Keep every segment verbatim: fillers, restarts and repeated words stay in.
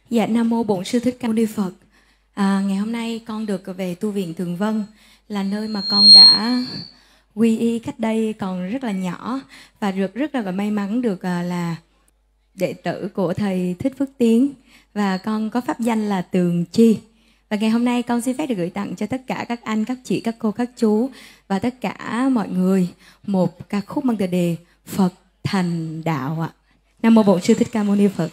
Dạ, Nam Mô Bổn Sư Thích Ca Mâu Ni Phật. À, ngày hôm nay con được về tu viện Tường Vân, là nơi mà con đã quy y cách đây còn rất là nhỏ, và được rất là may mắn được à, là đệ tử của Thầy Thích Phước Tiến, và con có pháp danh là Tường Chi. Và ngày hôm nay con xin phép được gửi tặng cho tất cả các anh, các chị, các cô, các chú và tất cả mọi người một ca khúc mang tựa đề Phật Thành Đạo ạ. Nam Mô Bổn Sư Thích Ca Mâu Ni Phật.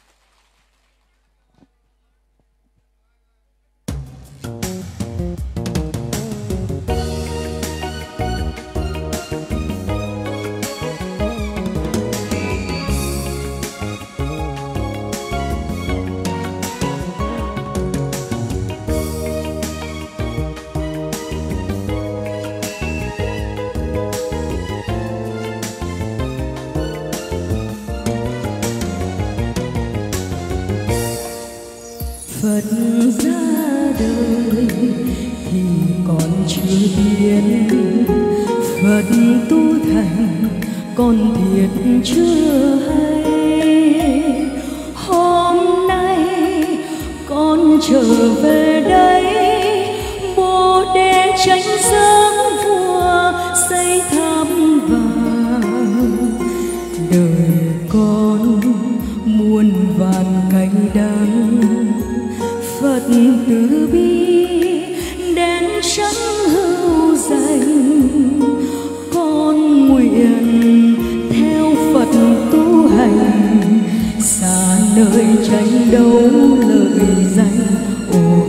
Phật ra đời thì còn chưa biết, Phật tu thành còn thiệt chưa hay. Hôm nay con trở về đây, Bồ Đề tranh giấc vua xây tháp vàng. Đời con muôn vàn cay đắng, Phật từ bi đến sắc hữu dành. Con nguyện theo Phật tu hành, xa nơi tranh đấu lợi danh. Ồ,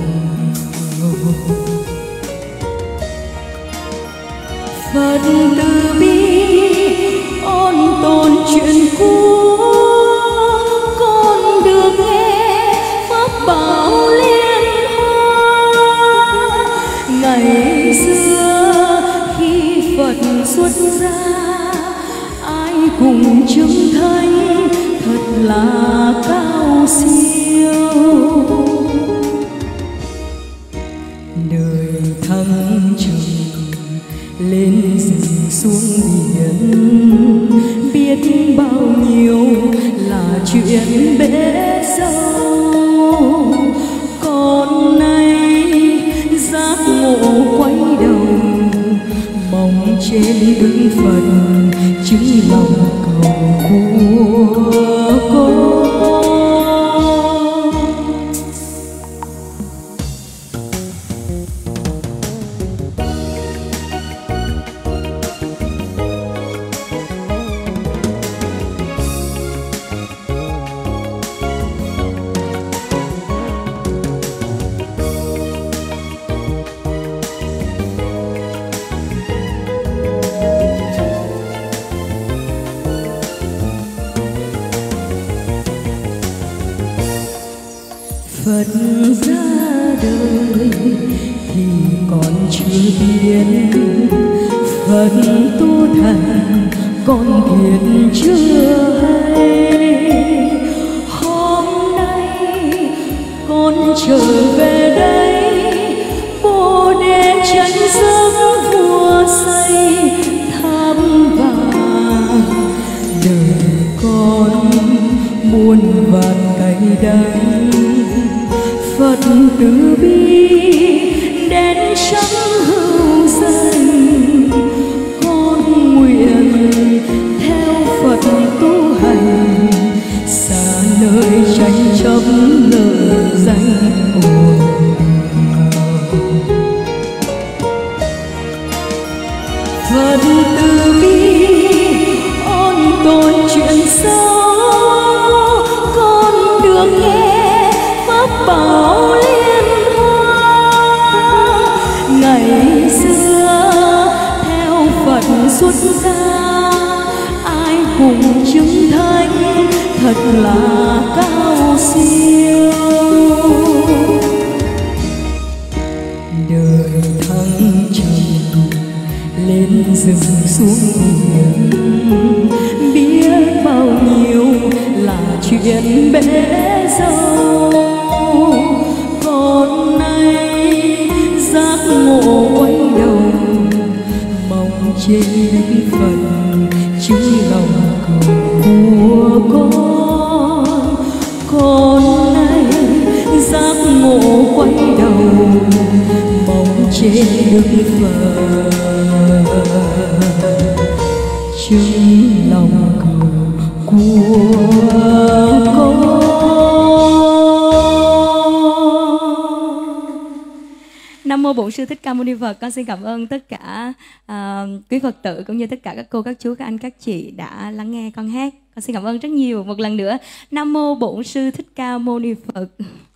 Phật từ bi ôn tồn chuyện cũ, con được nghe pháp bảo liên hoa. Ngày xưa khi Phật xuất gia, ai cùng chứng thánh thật là cao siêu. Đời thăng trầm lên rừng xuống biển, biết bao nhiêu là chuyện bể dâu. Con nay giác ngộ quay đầu, mong trên đứng Phật chứng lòng cầu của con. Phật ra đời thì còn chưa biết, Phật tu thành còn thiệt chưa hay. Hôm nay con trở về đây, Bồ Đề tranh giấc vua xây tháp vàng. Đời con muôn vàn cay đắng, Phật từ bi đến sắc hữu danh. Con nguyện theo Phật tu hành, xa nơi tranh chấp lợi danh. Phật từ bi ôn tồn chuyện xấu, con được nghe pháp bảo liên hoa. Ngày xưa theo Phật xuất gia, ai cùng chứng thánh thật là cao siêu. Đời thăng trầm lên rừng xuống biển, biết bao nhiêu là chuyện bể dâu. Con nay giác ngộ quay đầu, mong trên Phật chứng lòng cầu của con. Con trên đức Phật, chứng lòng cầu của con. Nam mô Bổn Sư Thích Ca Mâu Ni Phật. Con xin cảm ơn tất cả uh, quý Phật tử cũng như tất cả các cô, các chú, các anh, các chị đã lắng nghe con hát. Con xin cảm ơn rất nhiều một lần nữa. Nam mô Bổn Sư Thích Ca Mâu Ni Phật.